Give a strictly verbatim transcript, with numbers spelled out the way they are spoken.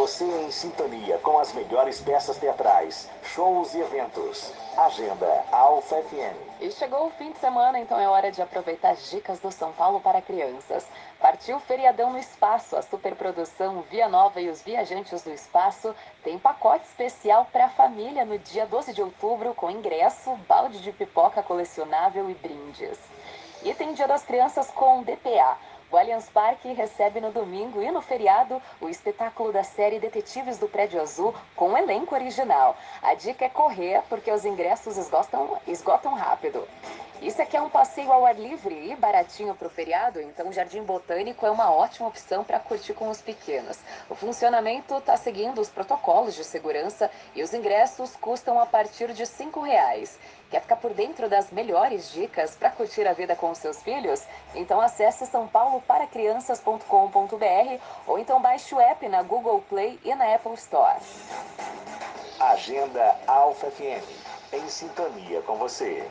Você em sintonia com as melhores peças teatrais, shows e eventos. Agenda Alfa F M. E chegou o fim de semana, então é hora de aproveitar as dicas do São Paulo para crianças. Partiu o Feriadão no Espaço. A superprodução Via Nova e os Viajantes do Espaço tem pacote especial para a família no dia doze de outubro, com ingresso, balde de pipoca colecionável e brindes. E tem Dia das Crianças com D P A. O Allianz Parque recebe no domingo e no feriado o espetáculo da série Detetives do Prédio Azul com um elenco original. A dica é correr, porque os ingressos esgotam, esgotam rápido. Isso aqui é um passeio ao ar livre e baratinho para o feriado, então o Jardim Botânico é uma ótima opção para curtir com os pequenos. O funcionamento está seguindo os protocolos de segurança e os ingressos custam a partir de cinco reais. Quer ficar por dentro das melhores dicas para curtir a vida com os seus filhos? Então acesse são paulo para crianças ponto com ponto br ou então baixe o app na Google Play e na Apple Store. Agenda Alfa F M. Em sintonia com você.